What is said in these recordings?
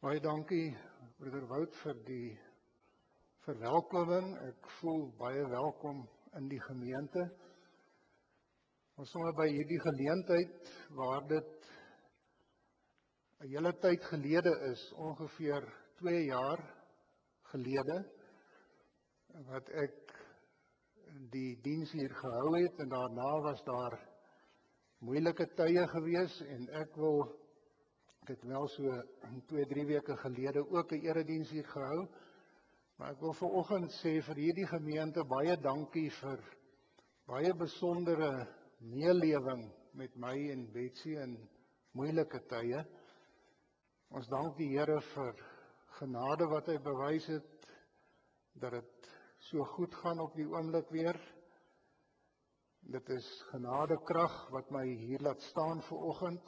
Baie dankie, broeder Wout, vir die verwelkoming. Ek voel baie welkom in die gemeente. Ons sommer by hierdie geleentheid, waar dit 'n hele tyd gelede is, ongeveer 2 jaar gelede, wat ek die diens hier gehou het, en daarna was daar moeilike tye gewees, en ek het wel so 2-3 weke gelede ook 'n erediens hier gehou, maar ek wil vanoggend sê vir hierdie gemeente baie dankie vir baie besondere meelewing met my en Betsy in moeilike tye. Ons dank die Here vir genade wat hy bewys het, dat dit so goed gaan op die oomblik weer. Dit is genadekrag wat my hier laat staan vanoggend.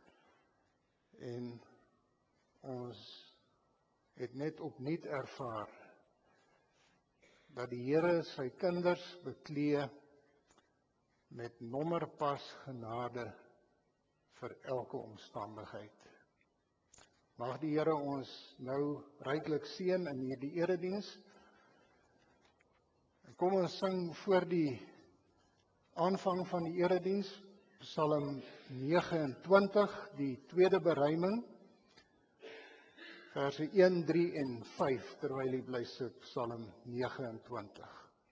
En ons het net opnuut ervaar dat die Here sy kinders beklee met nommerpas genade vir elke omstandigheid. Mag die Here ons nou ryklik seën in hierdie erediens. Kom ons sing voor die aanvang van die erediens Psalm 29, die tweede beruiming, verse 1, 3 en 5, terwyl jy bly sit, Psalm 29.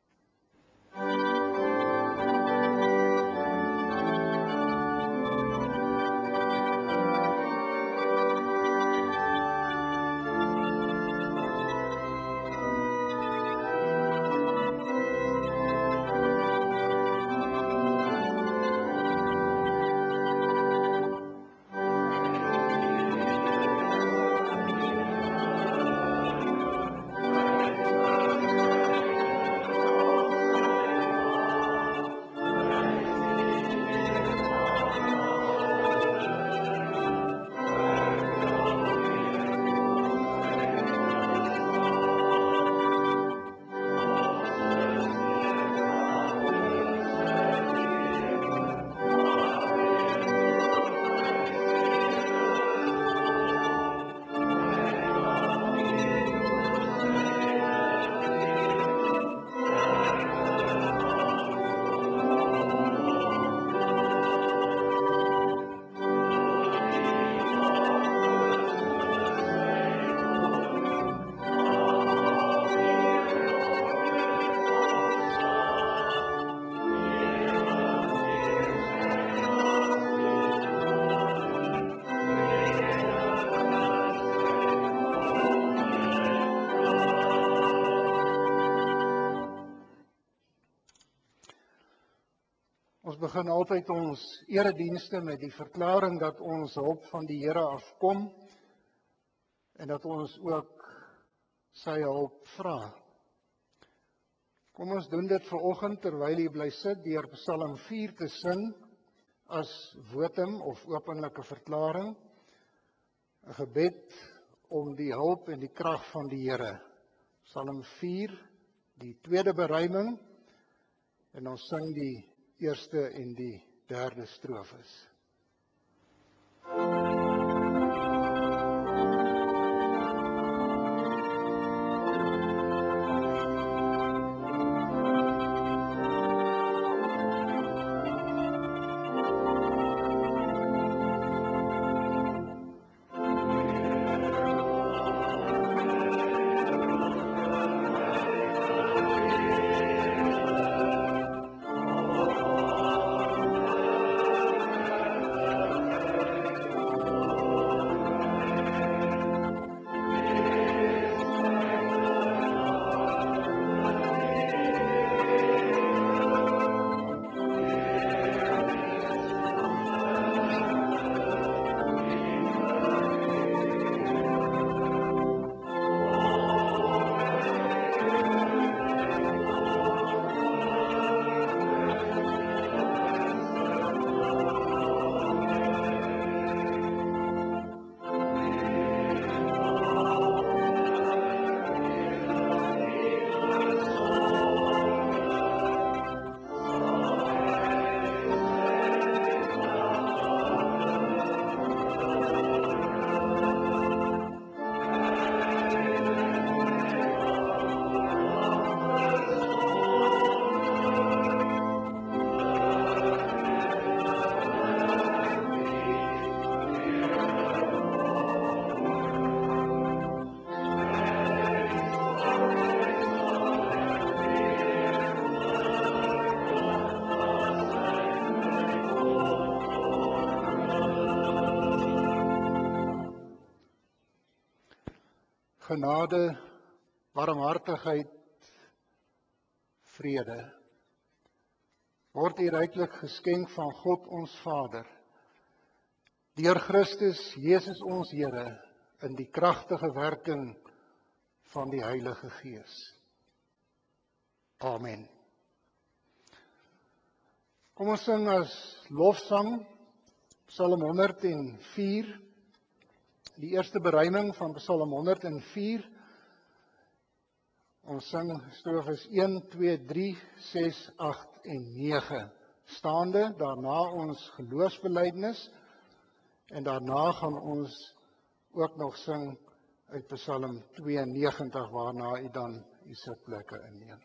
Ons begin altyd ons eredienste met die verklaring dat ons hulp van die Here afkom en dat ons ook sy hulp vra. Kom ons doen dit vanoggend terwyl jy bly sit deur Psalm 4 te sing as votum of openlike verklaring, 'n gebed om die hulp en die krag van die Here. Psalm 4, die tweede beruiming, en ons sing die eerste en die derde strofes. genade, barmhartigheid, vrede word u ryklik geskenk van God ons Vader, deur Christus Jesus ons Here, in die kragtige werking van die Heilige Gees. Amen. Kom ons sing as lofsang Psalm 104, die eerste beruiming van Psalm 104. Ons sing strofes 1, 2, 3, 6, 8 en 9. Staande, daarna ons geloofsbelijdenis en daarna gaan ons ook nog sing uit Psalm 92, waarna u dan u sitplekke inneem.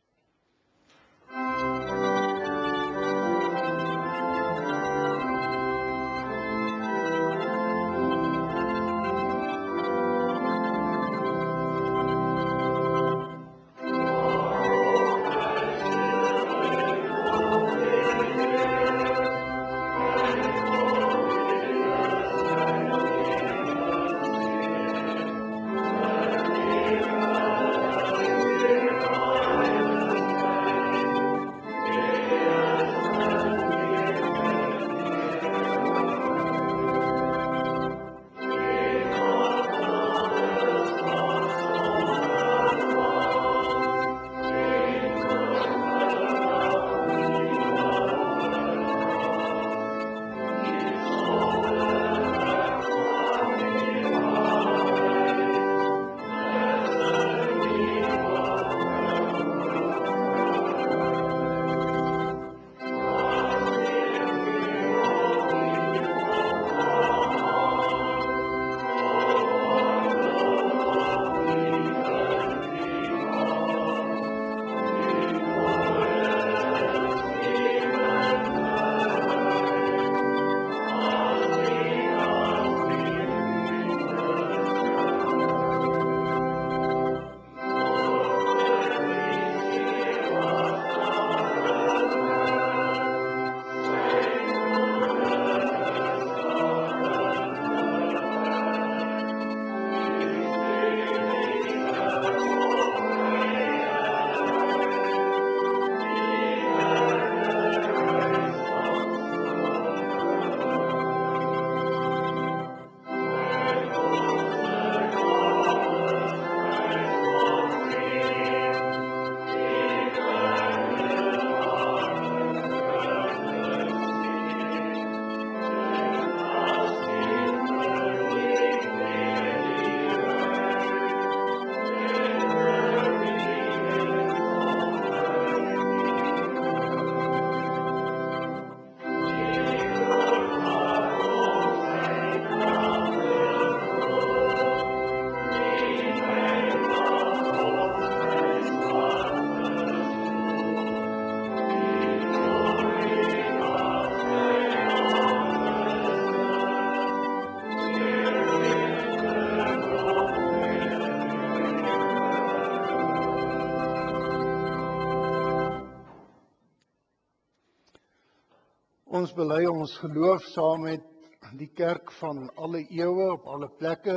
Ons bely ons geloof saam met die kerk van alle eeue op alle plekke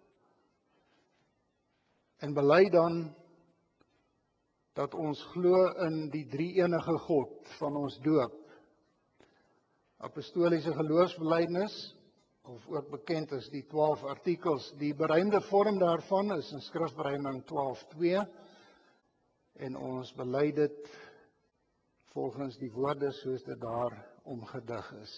en bely dan dat ons glo in die drie-enige God van ons doop. Apostoliese geloofsbelijdenis, of ook bekend as die 12 artikels. Die beruimde vorm daarvan is in skrifberuiming 12:2 en ons bely dit volgens die woorde soos dit daar omgedig is.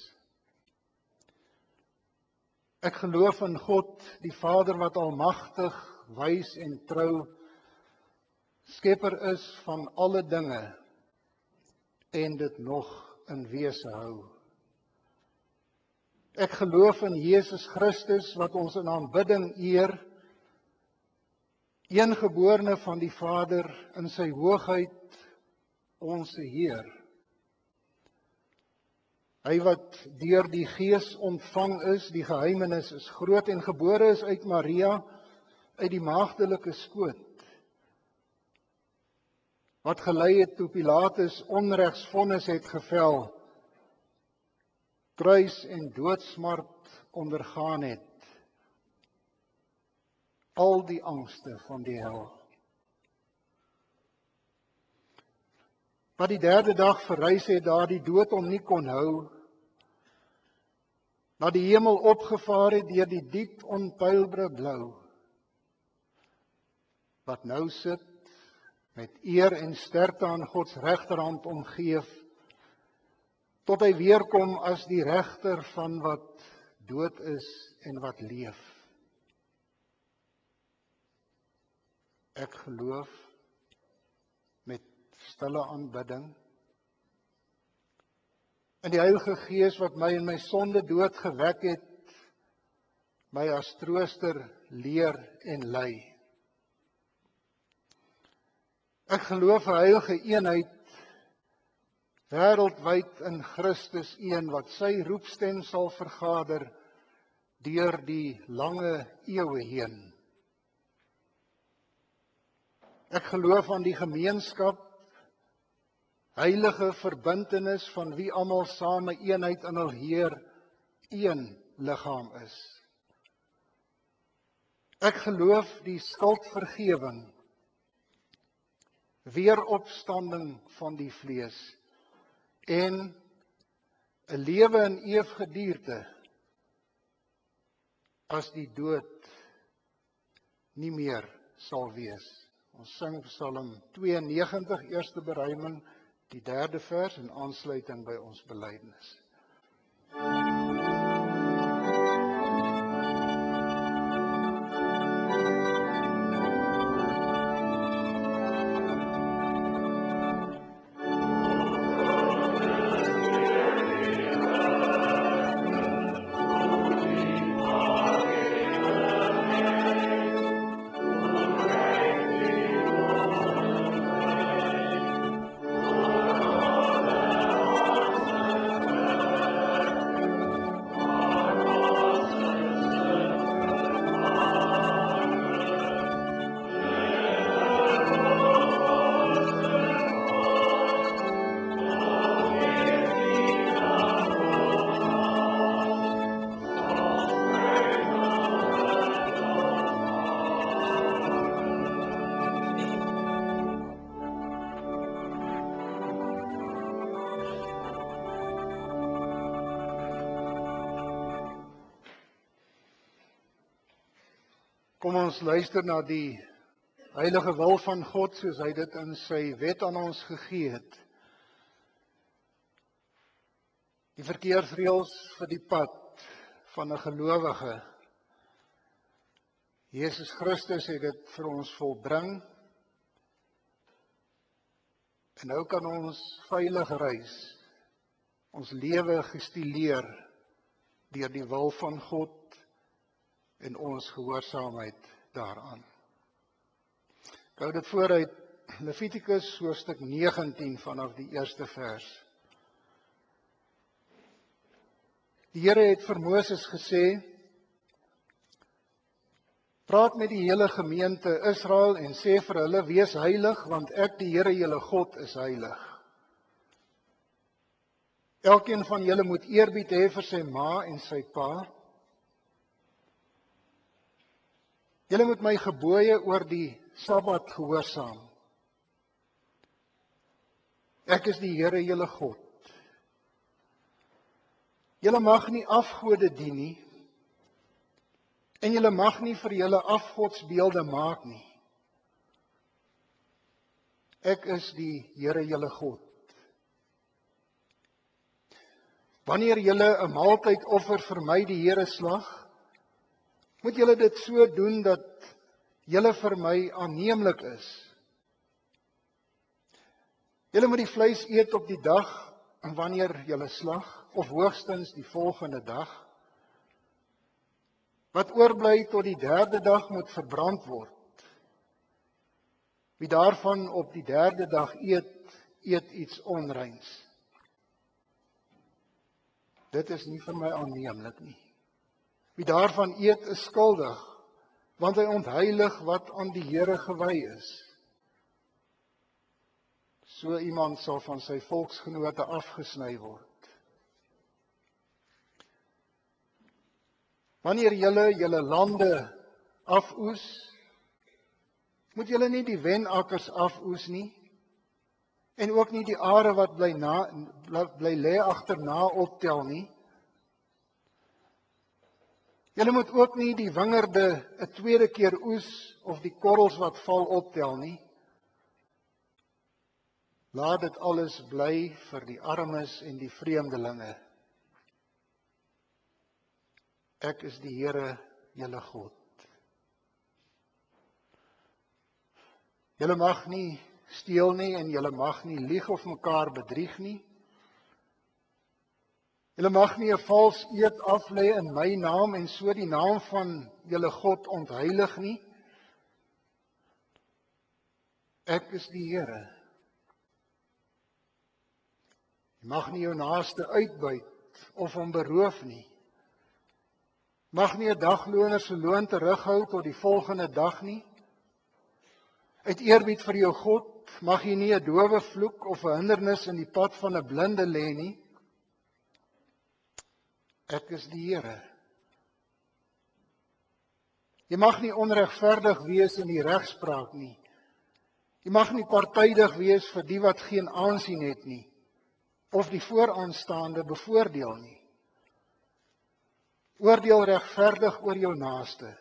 Ek geloof in God, die Vader wat almagtig, wys en trou, skepper is van alle dinge en dit nog in wese hou. Ek geloof in Jesus Christus wat ons in aanbidding eer, eengeborene van die Vader in sy hoogheid, ons Heer. Hy wat deur die Gees ontvang is, die geheimenis is groot en gebore is uit Maria, uit die maagdelike skoot. Wat gelei het toe Pilatus onregsvonnis het gevel, kruis en doodsmart ondergaan het. al die angste van die hel. Wat die derde dag verrys het, daar die dood hom nie kon hou, na die hemel opgevaar het deur die diep onpeilbare blou, wat nou sit met eer en sterkte aan Gods regterhand omgeef, tot hy weerkom as die regter van wat dood is en wat leef. Ek geloof met stille aanbidding in die Heilige Gees wat my in my sonde dood gewek het, my as trooster leer en lei. Ek geloof 'n heilige eenheid, wêreldwyd in Christus een, wat sy roepstem sal vergader deur die lange eeue heen. Ek geloof aan die gemeenskap, heilige verbintenis van wie almal saam 'n eenheid in hul Heer een liggaam is. Ek geloof die skuldvergewing, weeropstanding van die vlees en 'n lewe in eeuwigheid as die dood nie meer sal wees. Ons sing Psalm 92, eerste beruiming, die 3de vers in aansluiting by ons belydenis. Kom ons luister na die heilige wil van God, soos hy dit in sy wet aan ons gegee het. Die verkeersreëls vir die pad van 'n gelowige. Jesus Christus het dit vir ons volbring. En nou kan ons veilig reis, ons lewe gestileer deur die wil van God en ons gehoorsaamheid daaraan. Ek hou dit voor uit Levitikus hoofstuk 19 vanaf die eerste vers. Die Here het vir Moses gesê: praat met die hele gemeente Israel en sê vir hulle: wees heilig, want ek die Here julle God is heilig. Elkeen van julle moet eerbied hê vir sy ma en sy pa. Julle moet my gebooie oor die Sabbat gehoorsaam. Ek is die Here julle God. Julle mag nie afgode dien nie, en julle mag nie vir julle afgodsbeelde maak nie. Ek is die Here julle God. Wanneer julle 'n maaltydoffer vir my die Here slag, moet julle dit so doen dat julle vir my aanneemlik is. Julle moet die vleis eet op die dag wanneer julle slag, of hoogstens die volgende dag. Wat oorbly tot die derde dag moet verbrand word. Wie daarvan op die derde dag eet iets onreins. Dit is nie vir my aanneemlik nie. Wie daarvan eet is skuldig, want hy ontheilig wat aan die Here gewy is. So iemand sal van sy volksgenote afgesny word. Wanneer julle lande afoes, moet julle nie die wenakkers afoes nie, en ook nie die are wat bly lê agterna optel nie. Julle moet ook nie die wingerde 'n tweede keer oes of die korrels wat val optel nie. Laat dit alles bly vir die armes en die vreemdelinge. Ek is die Here, julle God. Julle mag nie steel nie en julle mag nie lieg of mekaar bedrieg nie. Julle mag nie 'n vals eed aflê in my naam en so die naam van julle God ontheilig nie. Ek is die Here. Jy mag nie jou naaste uitbuit of hom beroof nie. Mag nie 'n dagloner se loon terughou tot die volgende dag nie. Uit eerbied vir jou God mag jy nie 'n dowe vloek of 'n hindernis in die pad van 'n blinde lê nie. Ek is die Here. Jy mag nie onregverdig wees in die regspraak nie. Jy mag nie partydig wees vir die wat geen aansien het nie, of die vooraanstaande bevoordeel nie. Oordeel regverdig oor jou naaste.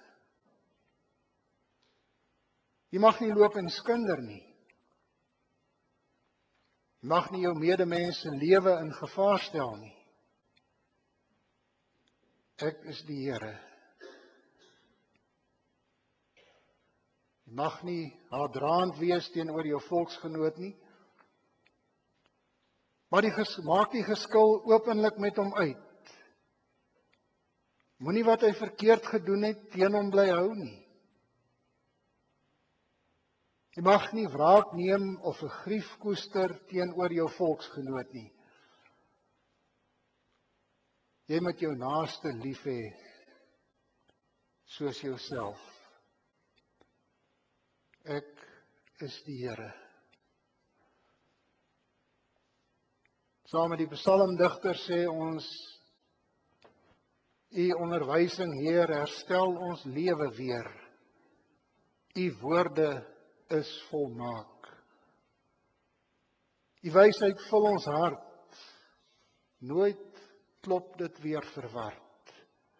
Jy mag nie loop en skinder nie. Jy mag nie jou medemens se lewe in gevaar stel nie. Ek is die Here. Jy mag nie haatdraand wees teenoor jou volksgenoot nie. Maar maak die geskil openlik met hom uit. Moenie wat hy verkeerd gedoen het teen hom bly hou nie. Jy mag nie wraak neem of 'n grief koester teenoor jou volksgenoot nie. Jy moet jou naaste lief hê soos jouself. Ek is die Here. Saam met die psalmdigter sê ons: U onderwysing, Heer, herstel ons lewe weer. U woorde is volmaak. U wysheid vul ons hart. Nooit klop dit weer verward.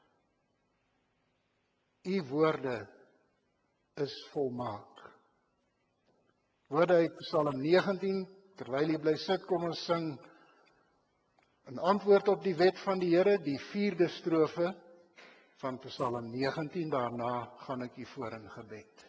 U woorde is volmaak. Woorde uit Psalm 19, terwyl jy bly sit, kom ons sing in antwoord op die wet van die Here, die 4de strofe van Psalm 19, daarna gaan ek u voor in gebed.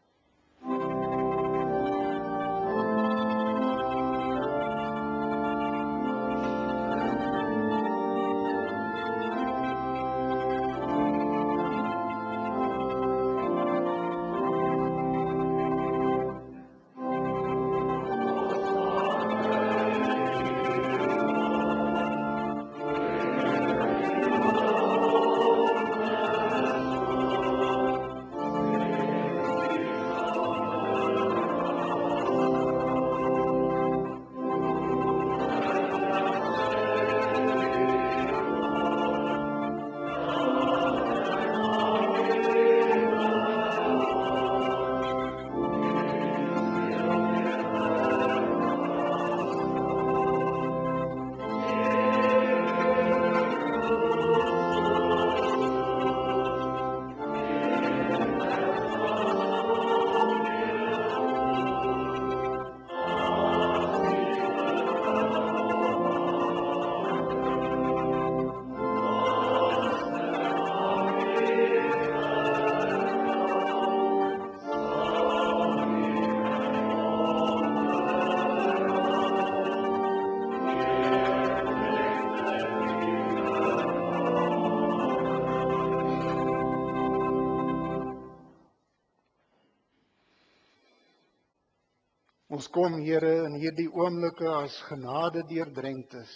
Ons kom, Here, in hierdie oomblikke as genade deurdrenktes,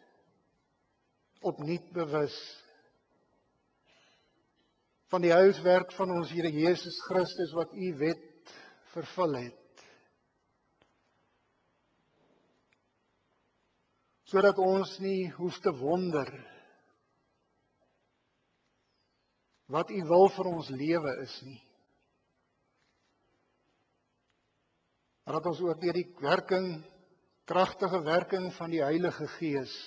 opnuut bewus van die huiswerk van ons Here Jesus Christus wat u wet vervul het. Sodat ons nie hoef te wonder wat u wil vir ons lewe is nie. maar dat ons ook deur die kragtige werking van die Heilige Gees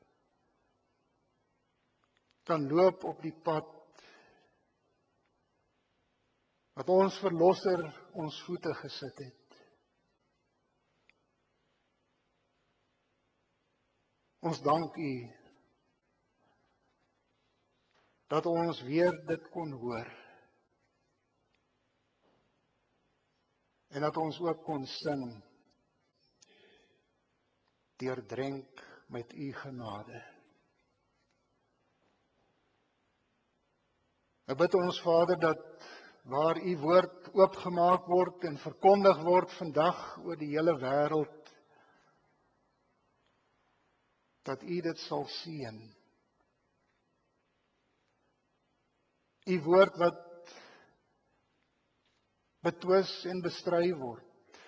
kan loop op die pad wat ons Verlosser ons voete gesit het. Ons dank U dat ons weer dit kon hoor en dat ons ook kon sing, deurdrenk met U genade. Ek bid ons Vader dat waar U woord oopgemaak word en verkondig word vandag oor die hele wêreld, dat U dit sal seën. U woord wat betwis en bestry word.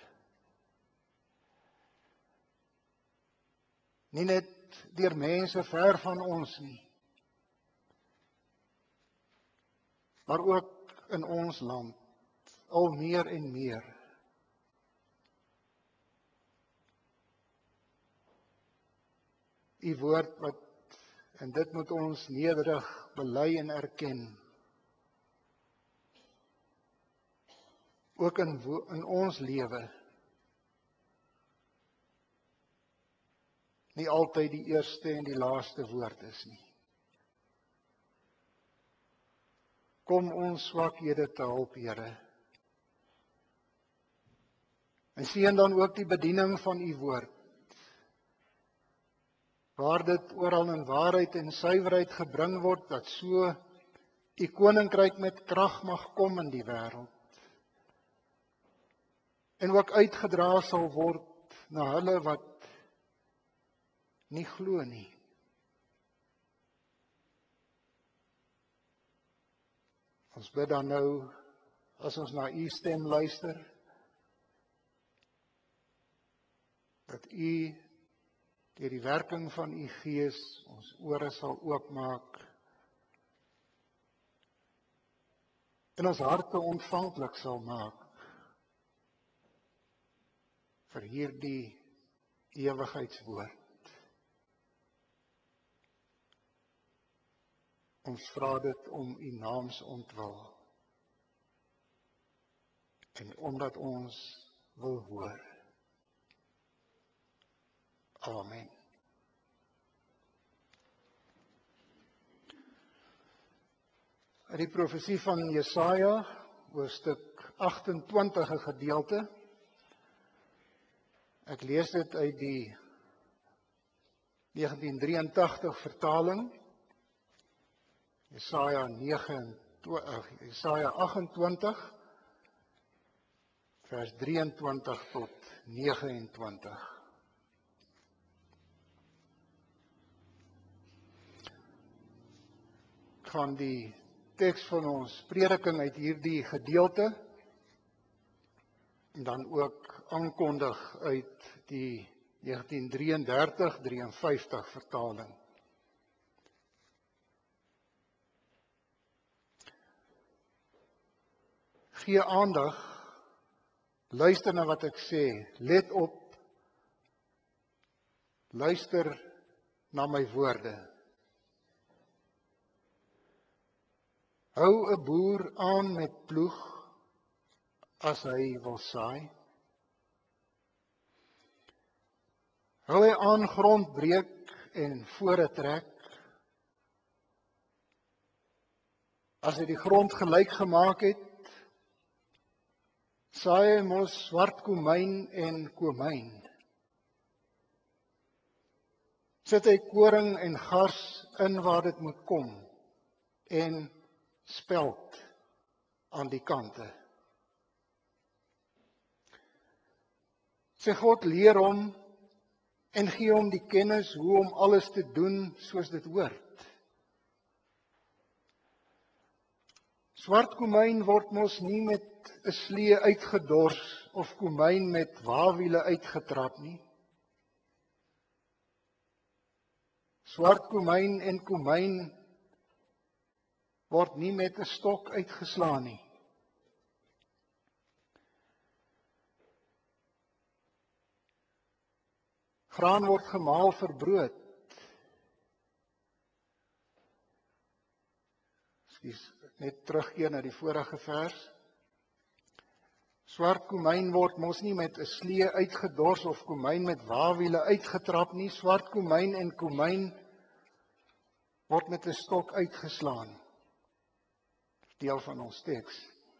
Nie net deur mense ver van ons nie, maar ook in ons land, al meer en meer. U woord wat, en dit moet ons nederig bely en erken, ook in ons lewe, nie altyd die eerste en die laaste woord is nie. Kom ons swakhede te hulp, Here. En seën dan ook die bediening van U woord, waar dit oral in waarheid en suiwerheid gebring word, dat so U koninkryk met krag mag kom in die wêreld. En ook uitgedra sal word na hulle wat nie glo nie. Ons bid dan nou, as ons na U stem luister, dat U deur die werking van U Gees ons ore sal oopmaak en ons harte ontvanklik sal maak vir hierdie ewigheidswoord. Ons vra dit om U naams ontwil en omdat ons wil hoor. Amen. Uit die profesie van Jesaja, hoofstuk 28 gedeelte. Ek lees dit uit die 1983 vertaling. Jesaja 28 vers 23 tot 29. Ek gaan die teks van ons prediking uit hierdie gedeelte en dan ook aankondig uit die 1933-53 vertaling. Gee aandag, luister na wat ek sê, let op, luister na my woorde. Hou 'n boer aan met ploeg as hy wil saai. Hou hy aan grond breek en vore trek. As hy die grond gelyk gemaak het, saai hy mos swart komyn en komyn. Sit hy koring en gars in waar dit moet kom en speld aan die kante. Sy God leer hom en gee hom die kennis hoe om alles te doen soos dit hoort. Swart komyn word mos nie met 'n slee uitgedors of komyn met waawiele uitgetrap nie. Swart komyn en komyn word nie met 'n stok uitgeslaan nie. graan word gemaal vir brood. Ekskuus, net terugkeer na die vorige vers. Swart komyn word mos nie met 'n slee uitgedors of komyn met waawiele uitgetrap nie. Swart komyn en komyn word met 'n stok uitgeslaan. Deel van ons teks.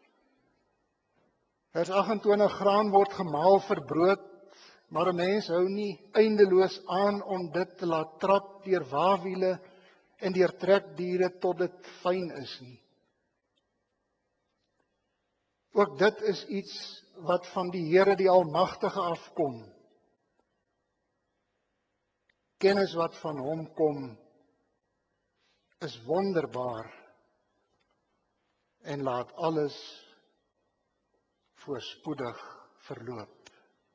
Vers 28, graan word gemaal vir brood, maar 'n mens hou nie eindeloos aan om dit te laat trap deur waawiele en deur trekdiere tot dit fyn is nie. Ook dit is iets wat van die Here die Almagtige afkom. Kennis wat van hom kom is wonderbaar en laat alles voorspoedig verloop.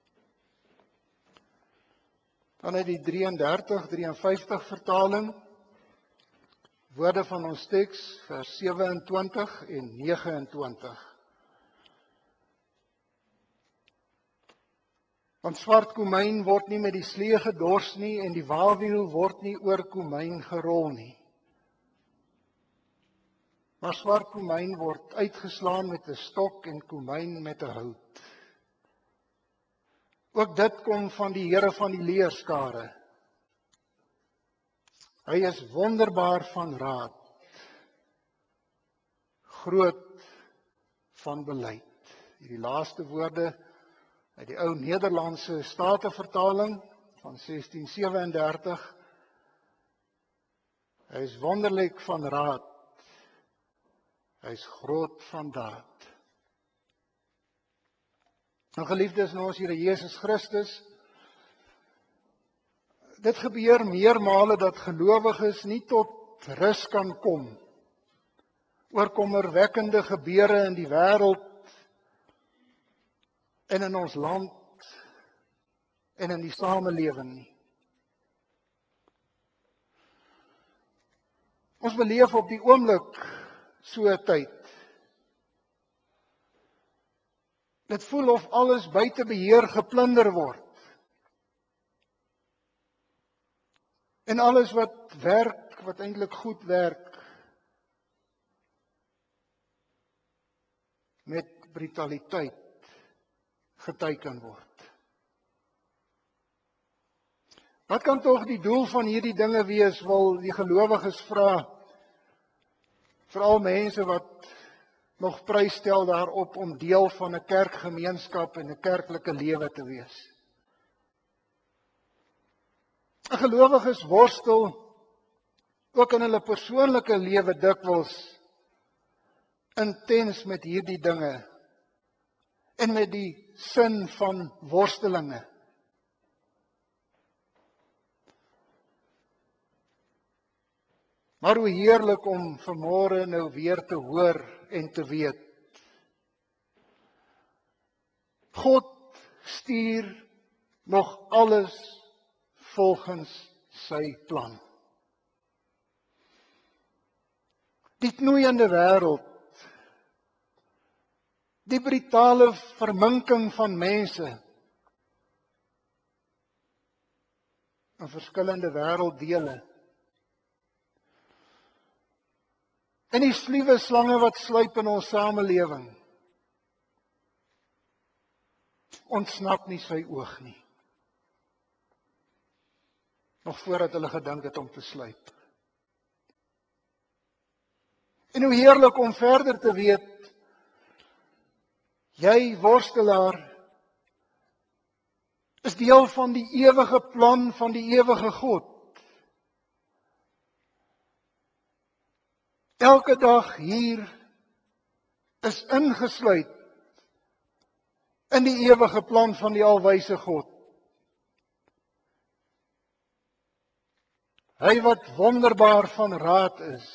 Dan uit die 33-53 vertaling, woorde van ons teks, vers 27 en 29. Want swart komyn word nie met die slee gedors nie en die waawiel word nie oor komyn gerol nie. Maar swart komyn word uitgeslaan met 'n stok en komyn met 'n hout. Ook dit kom van die Here van die leerskare. Hy is wonderbaar van raad, groot van beleid. Hierdie laaste woorde uit die ou Nederlandse Statenvertaling van 1637. Hy is wonderlik van raad. Hy is groot van daad. Nou geliefdes in ons Here Jesus Christus, dit gebeur meermale dat gelowiges nie tot rus kan kom oor kommerwekkende gebeure in die wêreld en in ons land en in die samelewing nie. Ons beleef op die oomblik so 'n tyd. Dit voel of alles buite beheer geplunder word. En alles wat werk, wat eintlik goed werk, met brutaliteit geteiken word. Wat kan tog die doel van hierdie dinge wees, wil die gelowiges vra, veral mense wat nog prys stel daarop om deel van 'n kerkgemeenskap en 'n kerklike lewe te wees. 'n Gelowiges worstel ook in hulle persoonlike lewe dikwels intens met hierdie dinge en met die sin van worstelinge. Maar hoe heerlik om vanmôre nou weer te hoor en te weet. God stuur nog alles volgens sy plan. Die knoeiende wêreld, die brutale verminking van mense in verskillende wêrelddele, en die sluwe slange wat sluip in ons samelewing, ontsnap nie sy oog nie. Nog voordat hulle gedink het om te sluip. En hoe heerlik om verder te weet, jy worstelaar, is deel van die ewige plan van die ewige God. Elke dag hier is ingesluit in die ewige plan van die alwyse God. Hy wat wonderbaar van raad is,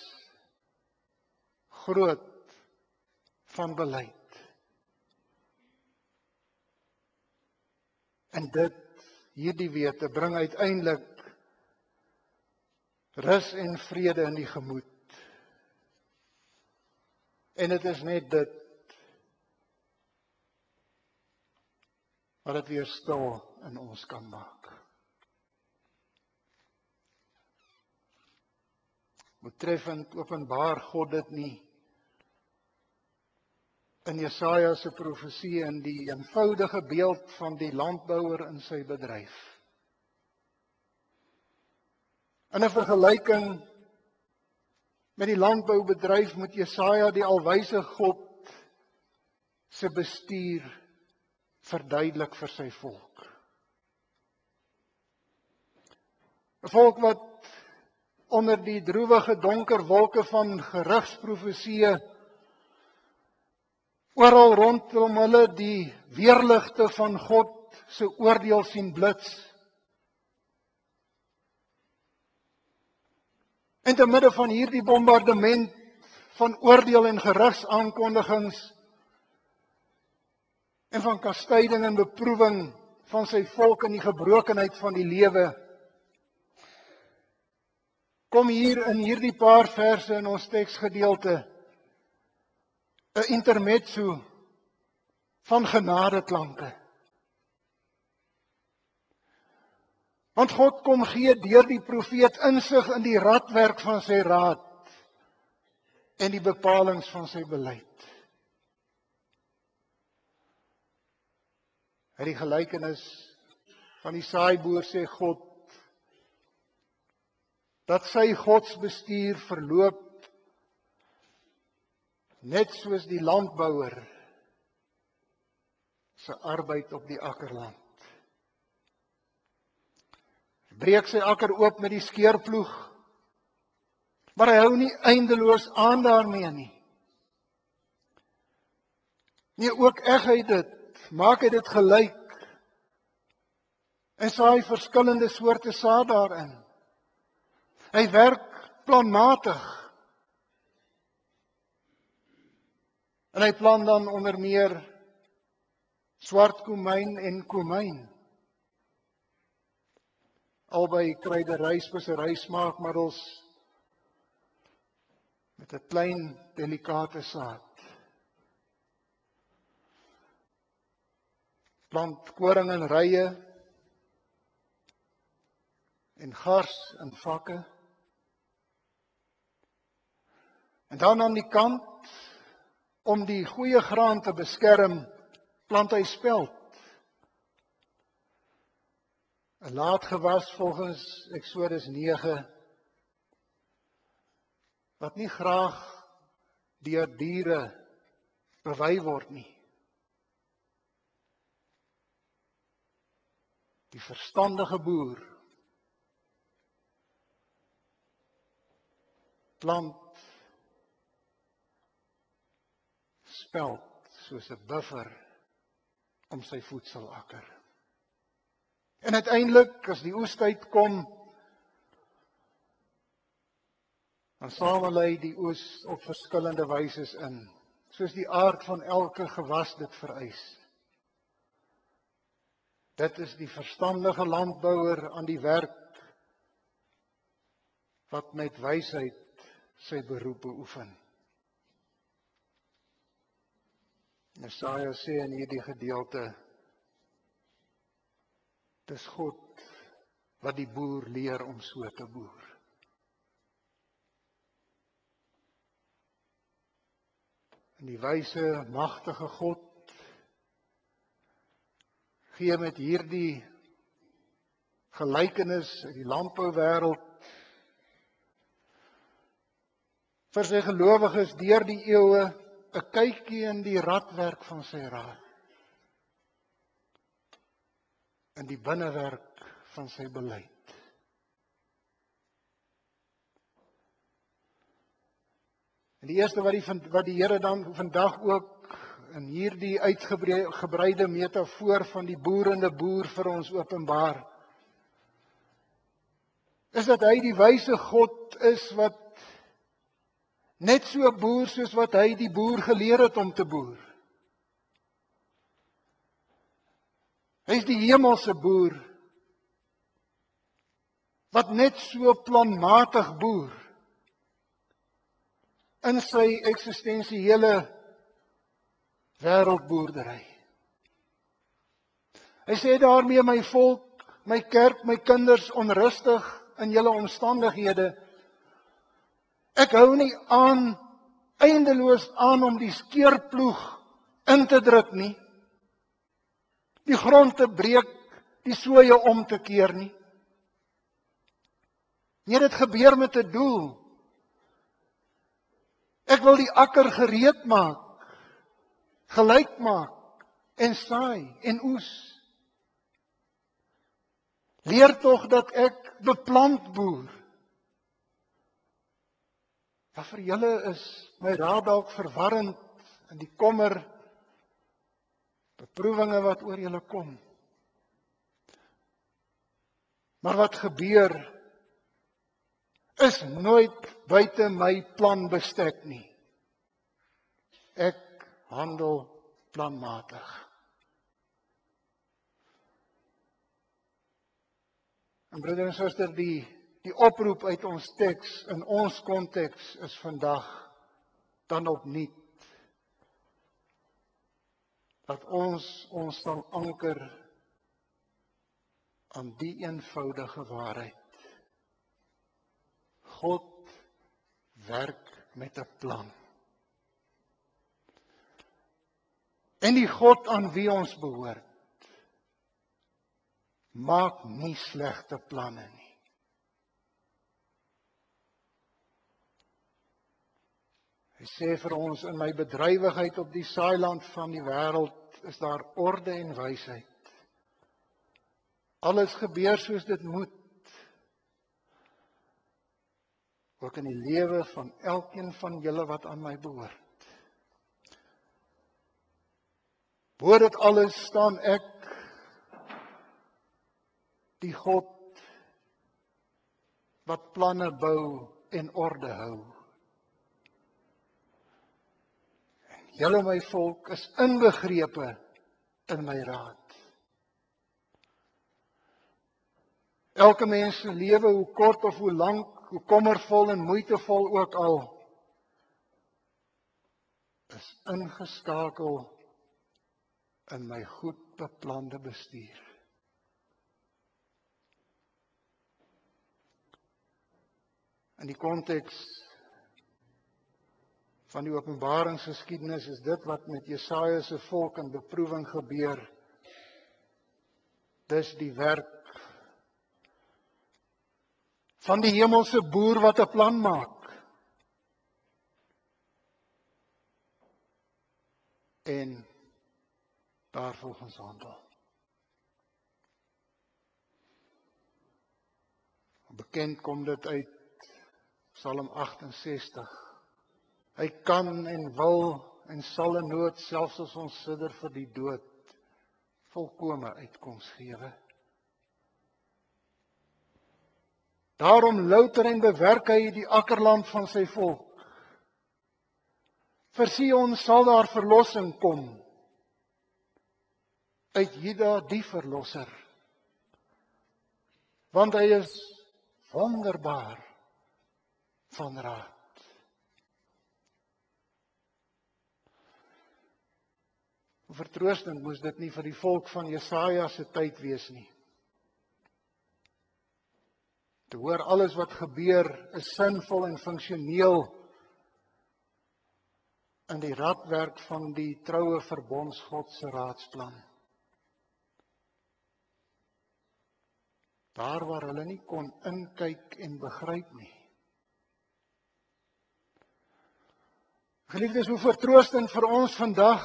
groot van beleid. En dit, hierdie wete, bring uiteindelik rus en vrede in die gemoed. En dit is net dit wat dit weer stil in ons kan maak. Betreffend openbaar God dit nie. In Jesaja se profesie in die eenvoudige beeld van die landbouer in sy bedryf. In 'n vergelyking met die landboubedryf moet Jesaja die alwyse God se bestuur verduidelik vir sy volk. 'n Volk wat onder die droewige donker wolke van gerigsprofesieë oral rondom hulle die weerligte van God se oordeel sien blits. En te midde van hierdie bombardement van oordeel en gerigsaankondigings en van kastyding en beproewing van sy volk in die gebrokenheid van die lewe, kom hier in hierdie paar verse in ons teksgedeelte 'n intermezzo van genadeklanke. Want God kom gee deur die profeet insig in die radwerk van sy raad en die bepalings van sy beleid. Uit die gelykenis van die saaiboer sê God dat sy godsbestuur verloop net soos die landbouer se arbeid op die akkerland. Hy breek sy akker oop met die skeerploeg, maar hy hou nie eindeloos aan daarmee nie. Nee, ook eg hy dit, maak hy dit gelyk en saai verskillende soorte saad daarin. Hy werk planmatig. En hy plant dan onder meer swart komyn en komyn. Albei kruidery, spesery smaakmiddels met 'n klein delikate saad. Plant koring in rye en gars in vakke. En dan aan die kant, om die goeie graan te beskerm, plant hy spelt. 'n laatgewas volgens Eksodus 9, wat nie graag deur diere bewei word nie. Die verstandige boer plant spelt soos 'n buffer om sy voedselakker. En uiteindelik, as die oestyd kom, dan samel hy die oes op verskillende wyse in, soos die aard van elke gewas dit vereis. Dit is die verstandige landbouer aan die werk, wat met wysheid sy beroep beoefen. Jesaja sê in hierdie gedeelte, dis God wat die boer leer om so te boer. En die wyse, magtige God gee met hierdie gelykenis in die landbouwêreld vir sy gelowiges deur die eeue 'n kykie in die radwerk van sy raad. In die binnewerk van sy beleid. En die eerste wat die Here dan vandag ook in hierdie uitgebreide metafoor van die boerende boer vir ons openbaar, is dat hy die wyse God is wat net so boer soos wat hy die boer geleer het om te boer. Hy is die hemelse boer, wat net so planmatig boer, in sy eksistensiële wêreldboerdery. Hy sê daarmee, my volk, my kerk, my kinders onrustig in julle omstandighede, Ek hou nie aan, eindeloos aan om die skeerploeg in te druk nie, die grond te breek, die sooie om te keer nie. Nee, dit gebeur met 'n doel. Ek wil die akker gereed maak, gelyk maak en saai en oes. Leer tog dat ek beplant boer. Maar vir julle is my raad dalk verwarrend in die kommer, beproewinge wat oor julle kom. Maar wat gebeur is nooit buite my plan bestek nie. Ek handel planmatig. En broeder en suster, die oproep uit ons teks, in ons konteks, is vandag dan opnuut dat ons sal anker aan die eenvoudige waarheid. God werk met 'n plan. En die God aan wie ons behoort, maak nie slegte planne nie. Hy sê vir ons, in my bedrywigheid op die saailand van die wêreld is daar orde en wysheid. Alles gebeur soos dit moet. Ook in die lewe van elkeen van julle wat aan my behoort. Bo dit alles staan ek, die God wat planne bou en orde hou. Julle my volk is inbegrepe in my raad. Elke mens se lewe, hoe kort of hoe lank, hoe kommervol en moeitevol ook al, is ingeskakel in my goed beplande bestuur. In die konteks van die openbaringsgeskiedenis is dit wat met Jesaja se volk in beproewing gebeur. Dis die werk van die hemelse boer wat 'n plan maak. En daarvolgens handel. Bekend kom dit uit Psalm 68. Hy kan en wil en sal in nood, selfs as ons sidder vir die dood, volkome uitkoms gewe. Daarom louter en bewerk hy die akkerland van sy volk. Vir Sion sal daar verlossing kom. Uit Juda die verlosser. Want hy is wonderbaar van raad. Vertroostend moes dit nie vir die volk van Jesaja se tyd wees nie. Te hoor alles wat gebeur is sinvol en funksioneel in die radwerk van die troue verbondsgod se raadsplan. Daar waar hulle nie kon inkyk en begryp nie. Geliefdes, hoe vertroostend vir ons vandag.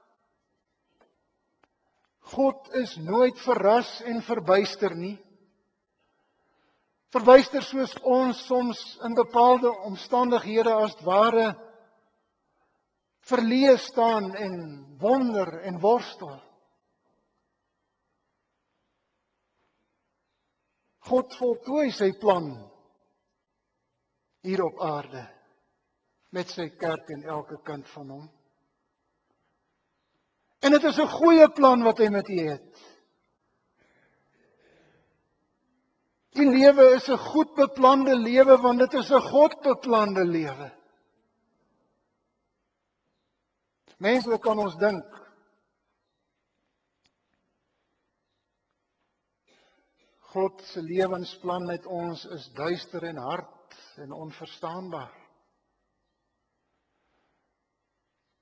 God is nooit verras en verbuister nie. Verbuister soos ons soms in bepaalde omstandighede as ware verleë staan en wonder en worstel. God voltooi sy plan hier op aarde met sy kerk en elke kind van hom. En dit is 'n goeie plan wat hy met u het. Die lewe is 'n goed beplande lewe want dit is 'n God beplande lewe. Menslik kan ons dink. God se lewensplan met ons is duister en hard en onverstaanbaar.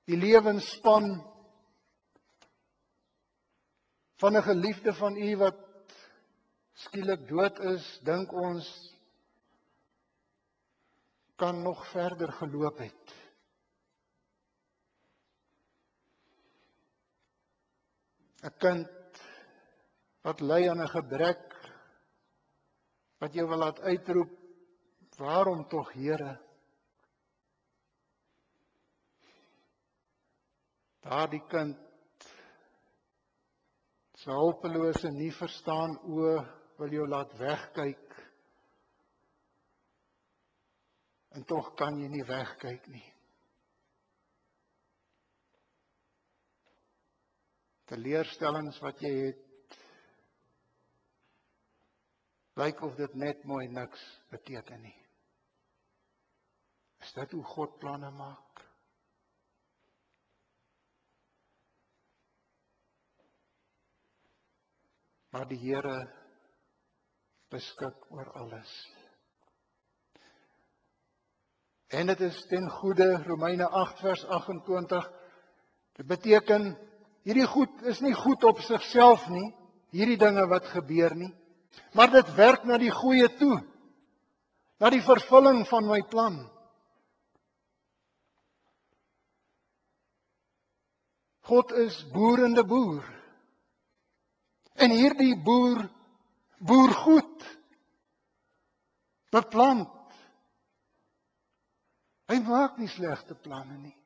die lewensspan van 'n geliefde van u wat skielik dood is, dink ons kan nog verder geloop het. ‘n kind wat ly aan 'n gebrek, wat jy wil laat uitroep, waarom tog, Here? Daardie kind se hulpelose, nie verstaan oë wil jou laat wegkyk, en tog kan jy nie wegkyk nie. Teleurstellings wat jy het, lyk of dit net mooi niks beteken nie. Is dit hoe God planne maak? Maar die Here beskik oor alles. En dit is ten goeie, Romeine 8 vers 28, dit beteken, hierdie goed is nie goed op sigself nie, hierdie dinge wat gebeur nie, maar dit werk na die goeie toe, na die vervulling van my plan. God is boerende boer. En hierdie boer goed, beplant. Hy maak nie slegte planne nie.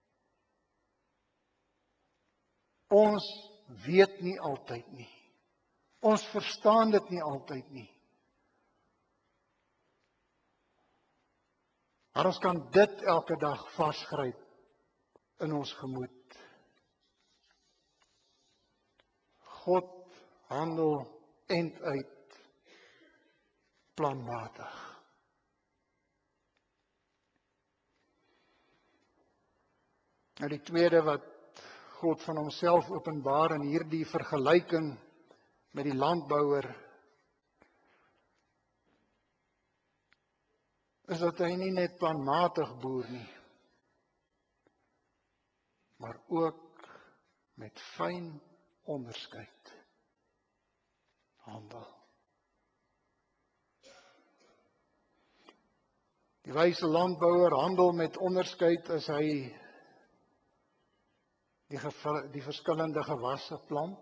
Ons weet nie altyd nie. Ons verstaan dit nie altyd nie. Maar ons kan dit elke dag vasgryp in ons gemoed. God handel einduit planmatig. Nou die tweede wat God van homself openbaar in hierdie vergelyking met die landbouer, is dat hy nie net planmatig boer nie, maar ook met fyn onderskeid handel. Die wyse landbouer handel met onderskeid as hy die verskillende gewasse plant.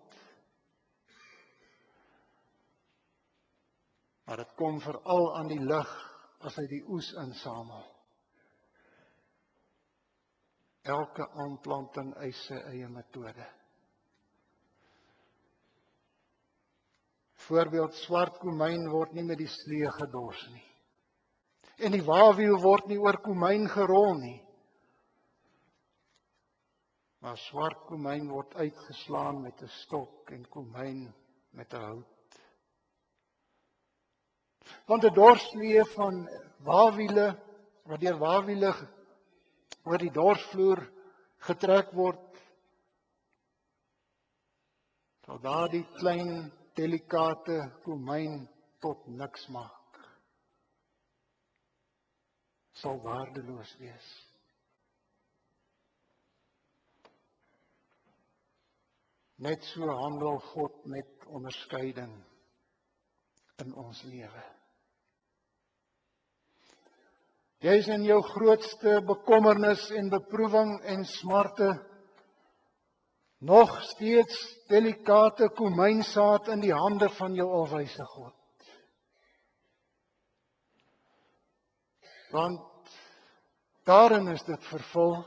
Maar dit kom veral aan die lig as hy die oes insamel. Elke aanplanting eis sy eie metode. Voorbeeld, swart komyn word nie met die slee gedors nie. En die waawiel word nie oor komyn gerol nie. Maar swart komyn word uitgeslaan met 'n stok en komyn met 'n hout. Want 'n dorsvlee van waawiele, wat deur waawiele oor die dorsvloer getrek word, sal daardie klein, delikate komyn tot niks maak. Sal waardeloos wees. Net so handel God met onderskeiding in ons lewe. Jy is in jou grootste bekommernis en beproewing en smarte nog steeds delikate komynsaad in die hande van jou alwyse God. Want daarin is dit vervul.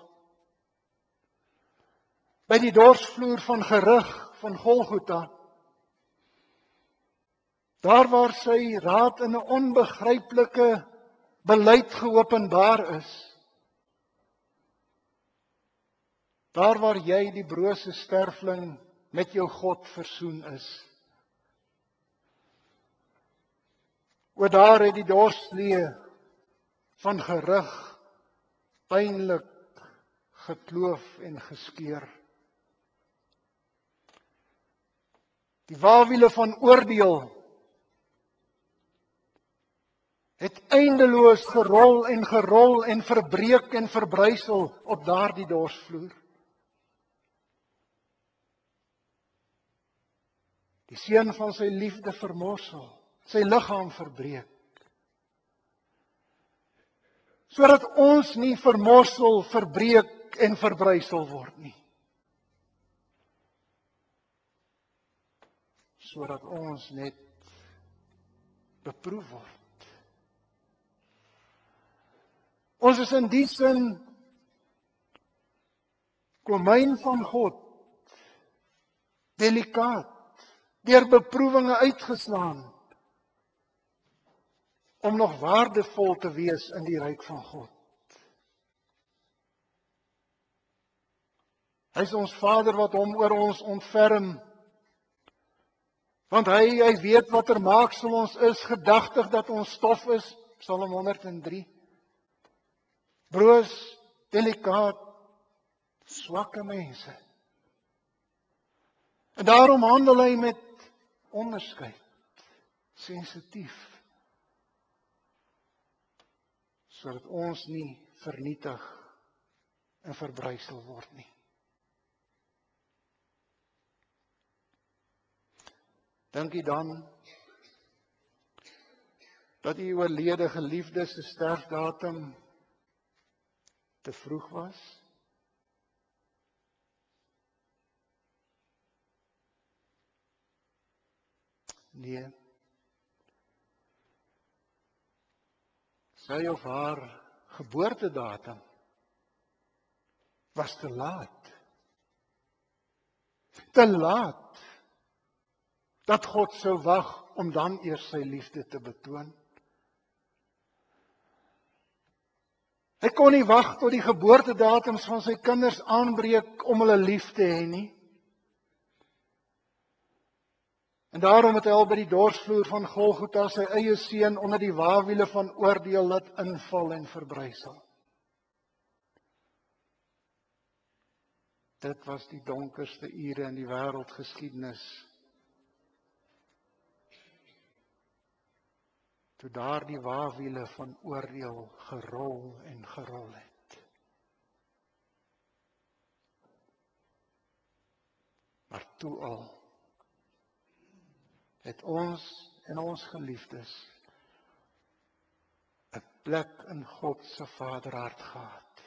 By die dorsvloer van gerug van Golgotha, daar waar sy raad in 'n onbegryplike beleid geopenbaar is, daar waar jy die brose sterfling met jou God versoen is. Oor daar het die dorsvlee van gerug pynlik gekloof en geskeur. Die waawiele van oordeel het eindeloos gerol en verbreek en verbrysel op daardie dorsvloer. Die seun van sy liefde vermorsel, sy liggaam verbreek. Sodat ons nie vermorsel, verbreek en verbrysel word nie. Sodat ons net beproef word. Ons is in die sin komyn van God, delikaat, deur beproewinge uitgeslaan, om nog waardevol te wees in die ryk van God. Hy is ons Vader wat hom oor ons ontferm, want hy weet wat maaksel ons is, gedagtig dat ons stof is, Psalm 103. Broos, delikaat, swakke mense. En daarom handel hy met onderskeid, sensitief, sodat ons nie vernietig en verbrysel word nie. Dink jy dan dat die oorlede geliefde se sterfdatum te vroeg was? Nee. Sy of haar geboortedatum was te laat. Te laat dat God sou wag om dan eers sy liefde te betoon. Hy kon nie wag tot die geboortedatums van sy kinders aanbreek om hulle lief te hê nie. En daarom het hy al by die dorsvloer van Golgotha sy eie seun onder die wawiele van oordeel laat inval en verbrysel. Dit was die donkerste ure in die wêreldgeskiedenis. Toe daar die wawiele van oordeel gerol en gerol het. Maar toe al het ons en ons geliefdes 'n plek in God se Vaderhart gehad.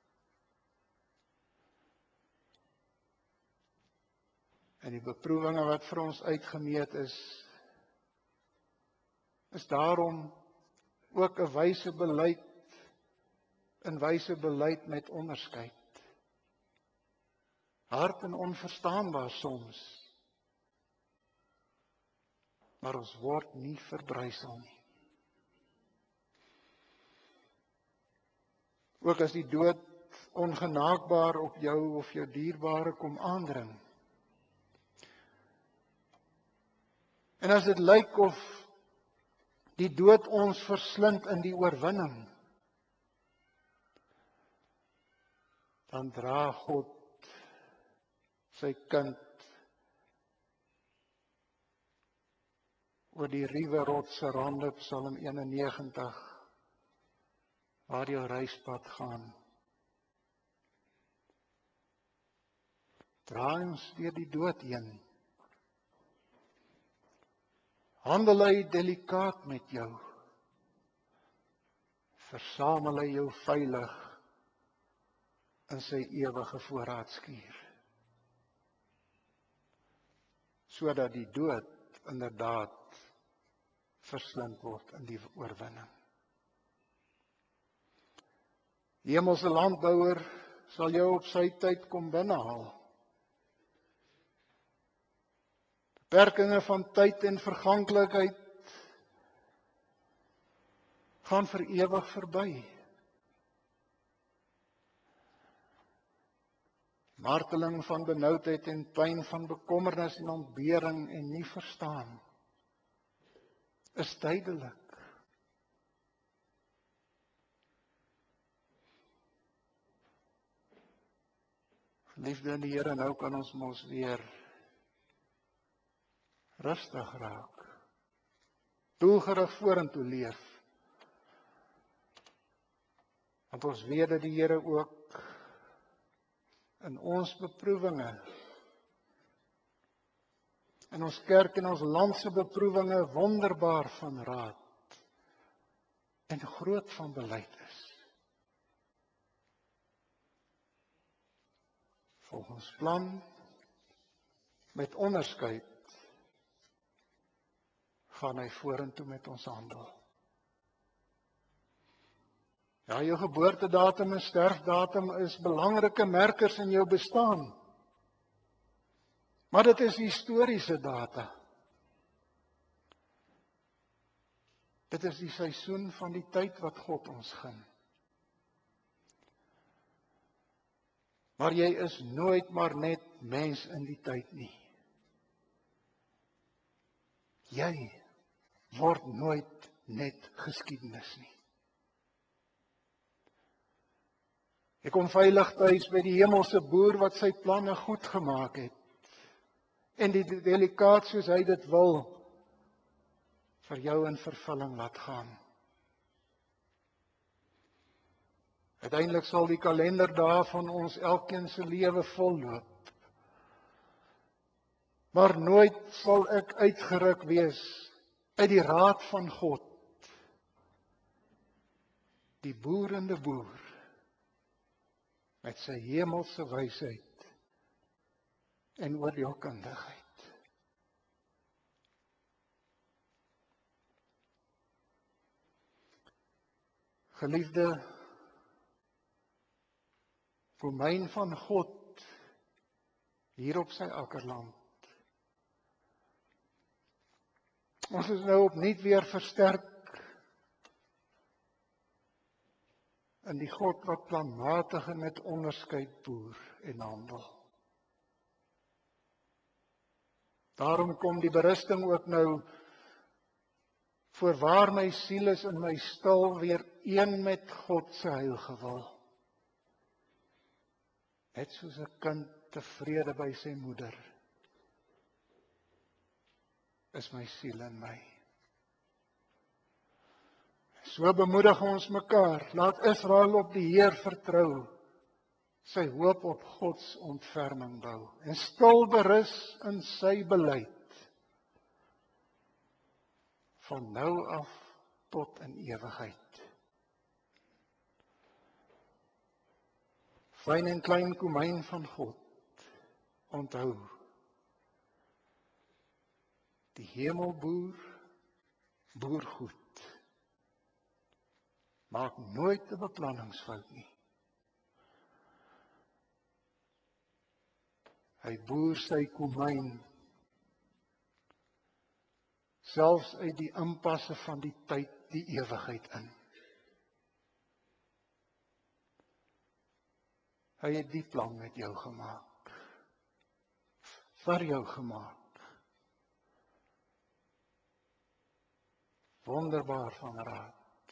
En die beproewinge wat vir ons uitgemeet is daarom ook 'n wyse beleid met onderskeid. Hard en onverstaanbaar soms, maar ons word nie verbrysel nie. Ook as die dood ongenaakbaar op jou of jou dierbare kom aandring. En as dit lyk of die dood ons verslind in die oorwinning, dan dra God sy kind oor die ruwe rotse rande, Psalm 91, waar jou reispad gaan. Dra ons deur die dood heen. Handel hy delikaat met jou. Versamel hy jou veilig in sy ewige voorraadskuur. Sodat die dood inderdaad verslind word in die oorwinning. Die hemelse landbouer sal jou op sy tyd kom binnehaal. Beperkings van tyd en verganklikheid gaan vir ewig verby. Marteling van benoudheid en pyn van bekommernis en ontbering en nie verstaan is tydelik. Liefde in die Here, nou kan ons mos weer rustig raak. Doelgerig vorentoe leef. Want ons weet dat die Here ook in ons beproewinge, in ons kerk en ons land se beproewinge wonderbaar van raad en groot van beleid is. Volgens plan, met onderskeid, gaan hy vorentoe met ons handel. Ja, jou geboortedatum en sterfdatum is belangrike merkers in jou bestaan. Maar dit is historiese data. Dit is die seisoen van die tyd wat God ons gun. Maar jy is nooit maar net mens in die tyd nie. Jy word nooit net geskiedenis nie. Jy kom veilig tuis by die hemelse boer wat sy planne goed gemaak het. En die delikaat soos hy dit wil, vir jou in vervulling laat gaan. Uiteindelik sal die kalenderdae van ons elkeen se lewe volloop. Maar nooit sal ek uitgeruk wees uit die raad van God. Die boerende boer met sy hemelse wysheid en oordeelkundigheid. Geliefde, komyn van God hier op sy akkerland. Ons is nou opnuut weer versterk in die God wat planmatig en met onderskeid boer en handel. Daarom kom die berusting ook nou, voorwaar my siel is in my stil weer een met God se heilige wil. Net soos 'n kind tevrede by sy moeder, is my siel in my. So bemoedig ons mekaar, laat Israel op die Heer vertrou, sy hoop op Gods ontferming bou, en stil berus in sy beleid, van nou af tot in ewigheid. Fyn en klein komyn van God, onthou, die hemelboer boer goed. Maak nooit 'n beplanningsfout nie. Hy boer sy komyn, selfs uit die impasse van die tyd, die ewigheid in. Hy het die plan met jou gemaak, vir jou gemaak. Wonderbaar van raad,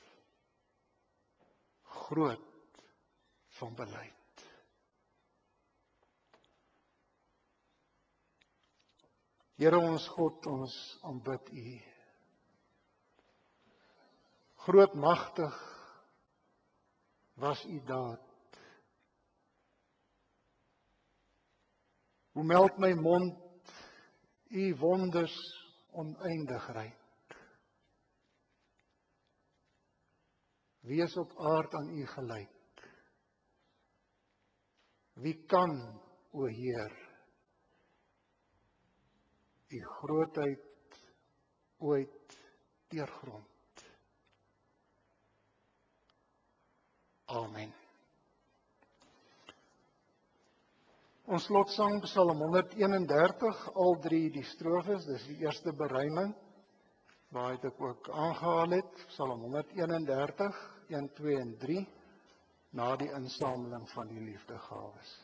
groot van beleid. Here ons God, ons aanbid U. Grootmagtig was U daad. Hoe meld my mond U wonders oneindig ryk. Wie is op aard aan U gelyk? Wie kan, o Heer, U grootheid ooit deurgrond? Amen. Ons slotsang Psalm 131, al 3 die strofes, dis die eerste beruiming, waar ek ook aangehaal het, Psalm 131, 1, 2 en 3, na die insameling van die liefdegawes.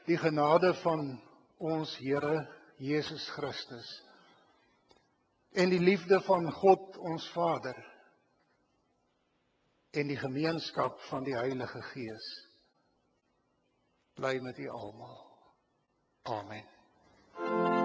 Die genade van ons Here Jesus Christus en die liefde van God ons Vader en die gemeenskap van die Heilige Gees bly met u almal. Amen.